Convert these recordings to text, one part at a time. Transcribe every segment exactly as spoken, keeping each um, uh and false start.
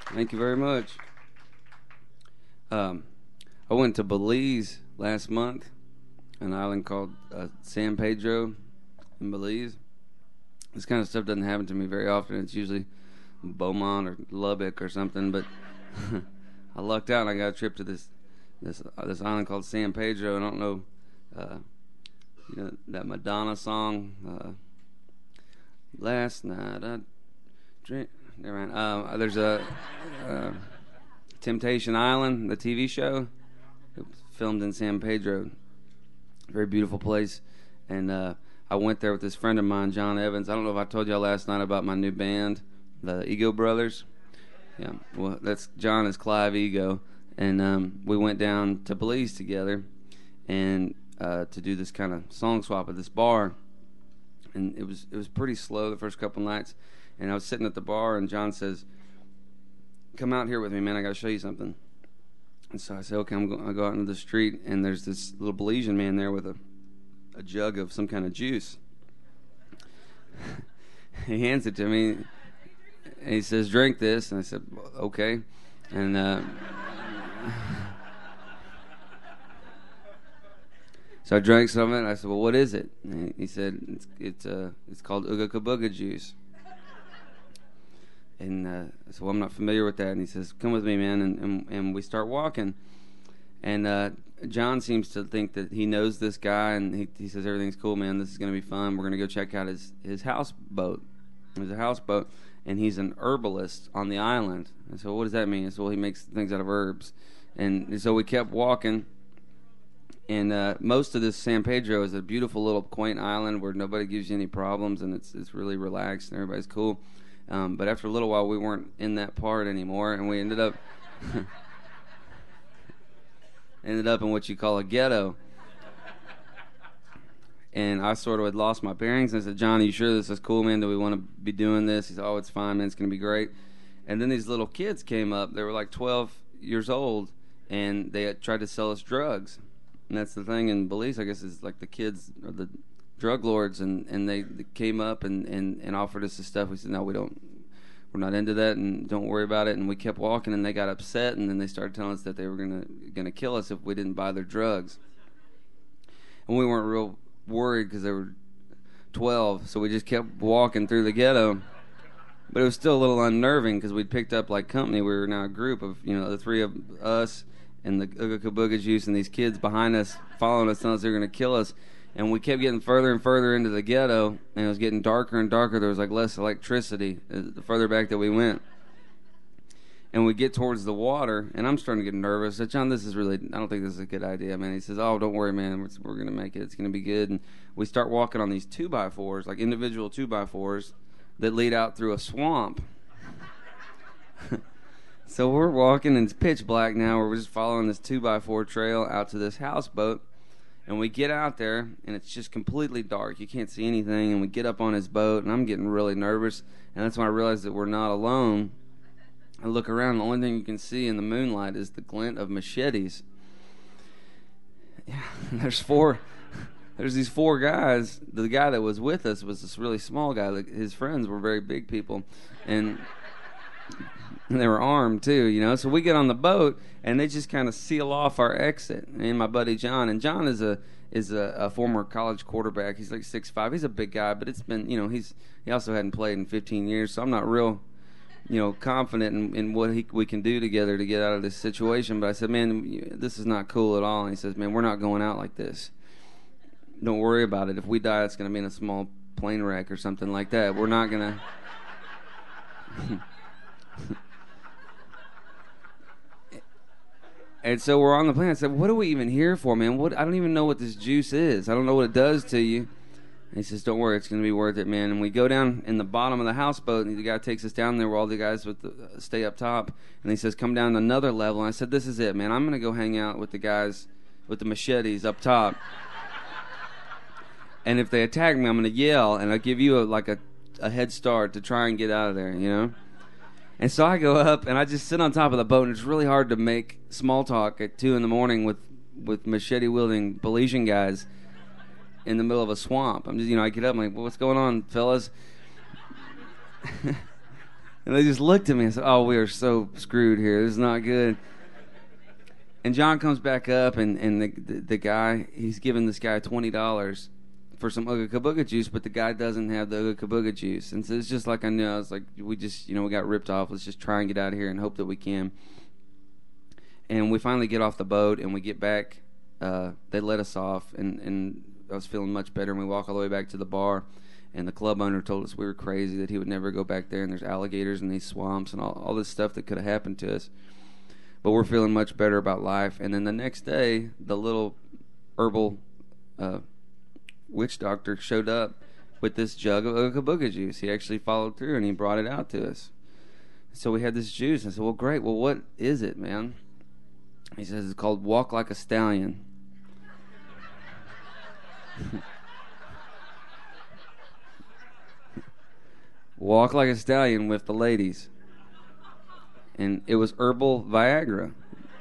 Thank you very much. Um, I went to Belize last month, an island called uh, San Pedro in Belize. This kind of stuff doesn't happen to me very often. It's usually Beaumont or Lubbock or something, but I lucked out and I got a trip to this this uh, this island called San Pedro. I don't know, uh, you know that Madonna song, uh, "Last Night I Drink." Never mind. Um, there's a uh, Temptation Island, the T V show. It was filmed in San Pedro. Very beautiful place, and uh, I went there with this friend of mine, John Evans. I don't know if I told y'all last night about my new band, the Ego Brothers. Yeah, well, that's John is Clive Ego, and um, we went down to Belize together, and uh, to do this kind of song swap at this bar, and it was it was pretty slow the first couple nights, and I was sitting at the bar, and John says, "Come out here with me, man. I got to show you something." And so I said, "Okay." I'm going. I go out into the street, and there's this little Belizean man there with a a jug of some kind of juice. He hands it to me. And he says, "Drink this." And I said, "Okay." And uh, so I drank some of it. And I said, "Well, what is it?" And he said, "It's it's uh it's called Ooga Kabuga juice." And uh, I said, "Well, I'm not familiar with that." And he says, "Come with me, man." And and, and we start walking. And uh, John seems to think that he knows this guy, and he he says, "Everything's cool, man. This is going to be fun. We're going to go check out his his houseboat." There's a houseboat. And he's an herbalist on the island. And so what does that mean? I said, well, he makes things out of herbs. And so we kept walking. And uh, most of this San Pedro is a beautiful little quaint island where nobody gives you any problems, and it's it's really relaxed and everybody's cool. Um, but after a little while, we weren't in that part anymore, and we ended up ended up in what you call a ghetto. And I sort of had lost my bearings. And I said, "John, are you sure this is cool, man? Do we want to be doing this?" He said, "Oh, it's fine, man. It's going to be great." And then these little kids came up. They were like twelve years old, and they had tried to sell us drugs. And that's the thing in Belize, I guess, is like the kids are the drug lords. And, and they, they came up and, and, and offered us this stuff. We said, "No, we don't. We're not into that, and don't worry about it." And we kept walking, and they got upset, and then they started telling us that they were going to going to kill us if we didn't buy their drugs. And we weren't real worried because they were twelve, so we just kept walking through the ghetto. But it was still a little unnerving because we'd picked up like company. We were now a group of, you know, the three of us and the Ooga Kabuga juice and these kids behind us following us, telling us they were going to kill us. And we kept getting further and further into the ghetto, and it was getting darker and darker. There was like less electricity the further back that we went. And we get towards the water, and I'm starting to get nervous. I said, "John, this is really, I don't think this is a good idea, man." He says, "Oh, don't worry, man. We're, we're going to make it. It's going to be good." And we start walking on these two-by-fours, like individual two-by-fours, that lead out through a swamp. So we're walking, and it's pitch black now. We're just following this two-by-four trail out to this houseboat. And we get out there, and it's just completely dark. You can't see anything. And we get up on his boat, and I'm getting really nervous. And that's when I realized that we're not alone. I look around, the only thing you can see in the moonlight is the glint of machetes. Yeah, there's four, there's these four guys. The guy that was with us was this really small guy. His friends were very big people, and, and they were armed too, you know. So we get on the boat, and they just kind of seal off our exit. Me and my buddy John, and John is a is a, a former college quarterback. He's like six five. He's a big guy, but it's been, you know, he's he also hadn't played in fifteen years, so I'm not real, you know, confident in, in what he, we can do together to get out of this situation. But I said, "Man, this is not cool at all." And he says, "Man, we're not going out like this. Don't worry about it. If we die, it's going to be in a small plane wreck or something like that. We're not going to..." And so we're on the plane. I said, "What are we even here for, man? What? I don't even know what this juice is. I don't know what it does to you." And he says, "Don't worry, it's going to be worth it, man." And we go down in the bottom of the houseboat, and the guy takes us down there where all the guys with the, uh, stay up top. And he says, "Come down another level." And I said, "This is it, man. I'm going to go hang out with the guys with the machetes up top. And if they attack me, I'm going to yell, and I'll give you a, like a, a head start to try and get out of there, you know?" And so I go up, and I just sit on top of the boat, and it's really hard to make small talk at two in the morning with, with machete-wielding Belizean guys in the middle of a swamp. I'm just, you know, I get up, I'm like, "Well, what's going on, fellas?" And they just looked at me and said, oh, we are so screwed here. This is not good. And John comes back up, and, and the, the the guy, he's giving this guy twenty dollars for some Ooga Kabuga juice, but the guy doesn't have the Ooga Kabuga juice. And so it's just like I knew. I was like, we just, you know, we got ripped off. Let's just try and get out of here and hope that we can. And we finally get off the boat, and we get back. Uh, they let us off, and, and I was feeling much better. And we walk all the way back to the bar, and the club owner told us we were crazy, that he would never go back there, and there's alligators in these swamps and all, all this stuff that could have happened to us. But we're feeling much better about life. And then the next day, the little herbal uh, witch doctor showed up with this jug of Ooga Booga juice. He actually followed through, and he brought it out to us. So we had this juice. I said, well, great. Well, what is it, man? He says it's called Walk Like a Stallion. Walk like a stallion with the ladies. And it was herbal Viagra.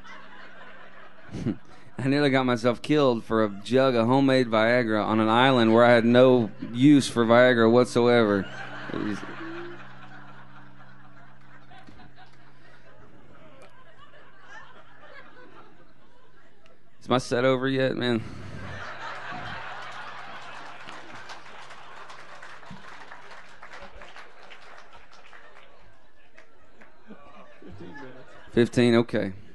I nearly got myself killed for a jug of homemade Viagra on an island where I had no use for Viagra whatsoever. It was... Is my set over yet, man? Fifteen, okay.